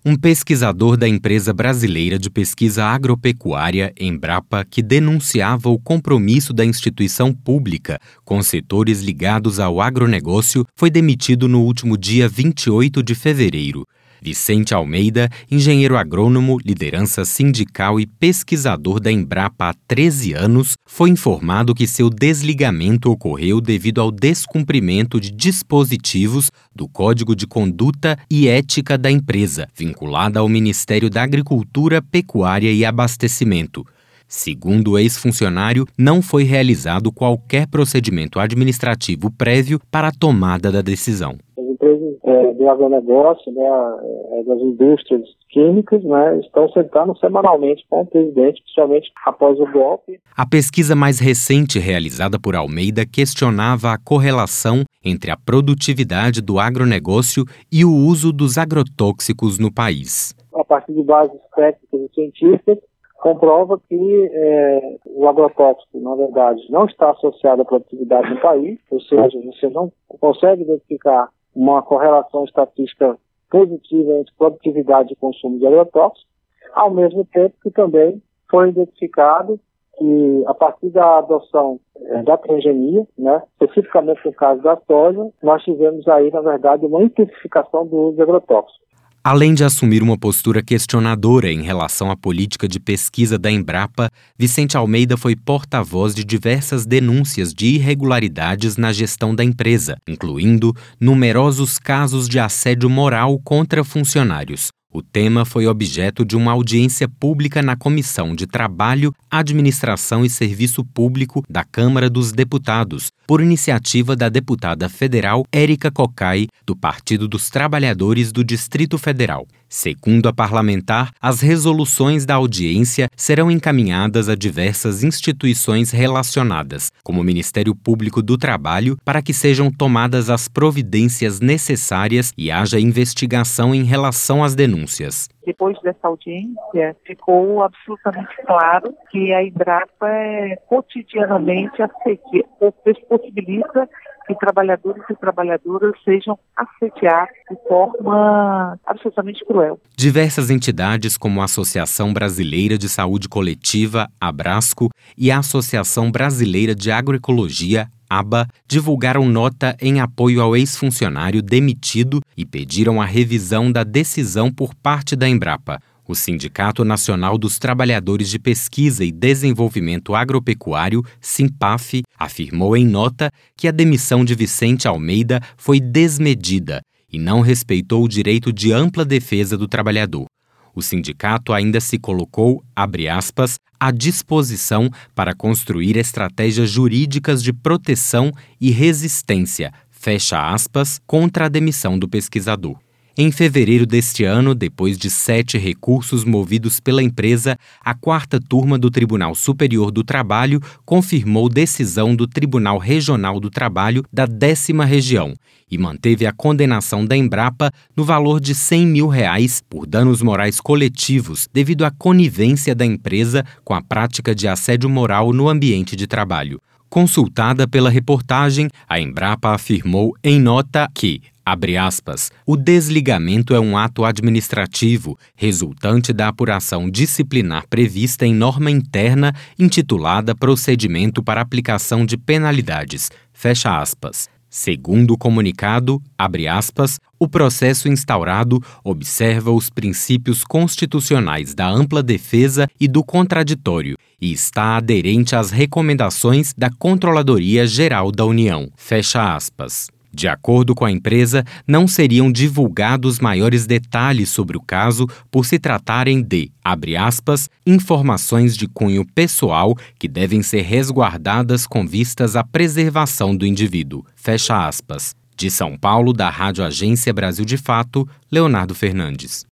Um pesquisador da empresa brasileira de pesquisa agropecuária, Embrapa, que denunciava o compromisso da instituição pública com setores ligados ao agronegócio, foi demitido no último dia 28 de fevereiro. Vicente Almeida, engenheiro agrônomo, liderança sindical e pesquisador da Embrapa há 13 anos, foi informado que seu desligamento ocorreu devido ao descumprimento de dispositivos do Código de Conduta e Ética da empresa, vinculada ao Ministério da Agricultura, Pecuária e Abastecimento. Segundo o ex-funcionário, não foi realizado qualquer procedimento administrativo prévio para a tomada da decisão. As empresas do agronegócio, das indústrias químicas, estão sentando semanalmente com o presidente, principalmente após o golpe. A pesquisa mais recente realizada por Almeida questionava a correlação entre a produtividade do agronegócio e o uso dos agrotóxicos no país. A partir de bases técnicas e científicas, comprova que o agrotóxico, na verdade, não está associado à produtividade do país, ou seja, você não consegue identificar uma correlação estatística positiva entre produtividade e consumo de agrotóxicos, ao mesmo tempo que também foi identificado que, a partir da adoção da transgenia, especificamente no caso da soja, nós tivemos aí, na verdade, uma intensificação do uso de agrotóxicos. Além de assumir uma postura questionadora em relação à política de pesquisa da Embrapa, Vicente Almeida foi porta-voz de diversas denúncias de irregularidades na gestão da empresa, incluindo numerosos casos de assédio moral contra funcionários. O tema foi objeto de uma audiência pública na Comissão de Trabalho, Administração e Serviço Público da Câmara dos Deputados, por iniciativa da deputada federal Érica Cocai, do Partido dos Trabalhadores do Distrito Federal. Segundo a parlamentar, as resoluções da audiência serão encaminhadas a diversas instituições relacionadas, como o Ministério Público do Trabalho, para que sejam tomadas as providências necessárias e haja investigação em relação às denúncias. Depois dessa audiência, ficou absolutamente claro que a Embrapa cotidianamente possibilita que trabalhadores e trabalhadoras sejam assediados de forma absolutamente cruel. Diversas entidades, como a Associação Brasileira de Saúde Coletiva, Abrasco, e a Associação Brasileira de Agroecologia, ABA, divulgaram nota em apoio ao ex-funcionário demitido e pediram a revisão da decisão por parte da Embrapa. O Sindicato Nacional dos Trabalhadores de Pesquisa e Desenvolvimento Agropecuário, SINPAF, afirmou em nota que a demissão de Vicente Almeida foi desmedida e não respeitou o direito de ampla defesa do trabalhador. O sindicato ainda se colocou, abre aspas, à disposição para construir estratégias jurídicas de proteção e resistência, fecha aspas, contra a demissão do pesquisador. Em fevereiro deste ano, depois de 7 recursos movidos pela empresa, a 4ª turma do Tribunal Superior do Trabalho confirmou decisão do Tribunal Regional do Trabalho da 10ª Região e manteve a condenação da Embrapa no valor de R$100 mil por danos morais coletivos devido à conivência da empresa com a prática de assédio moral no ambiente de trabalho. Consultada pela reportagem, a Embrapa afirmou em nota que, abre aspas, o desligamento é um ato administrativo resultante da apuração disciplinar prevista em norma interna intitulada Procedimento para Aplicação de Penalidades, fecha aspas. Segundo o comunicado, abre aspas, o processo instaurado observa os princípios constitucionais da ampla defesa e do contraditório e está aderente às recomendações da Controladoria Geral da União, fecha aspas. De acordo com a empresa, não seriam divulgados maiores detalhes sobre o caso por se tratarem de, abre aspas, informações de cunho pessoal que devem ser resguardadas com vistas à preservação do indivíduo, fecha aspas. De São Paulo, da Rádio Agência Brasil de Fato, Leonardo Fernandes.